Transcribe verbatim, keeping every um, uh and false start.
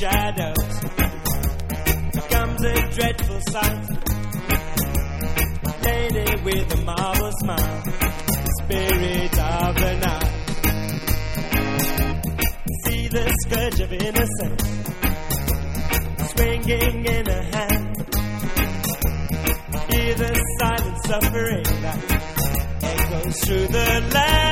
shadows becomes a dreadful sight. Lady with a marble smile, spirit of the night. See the scourge of innocence swinging in her hand. Hear the silent suffering that echoes through the land.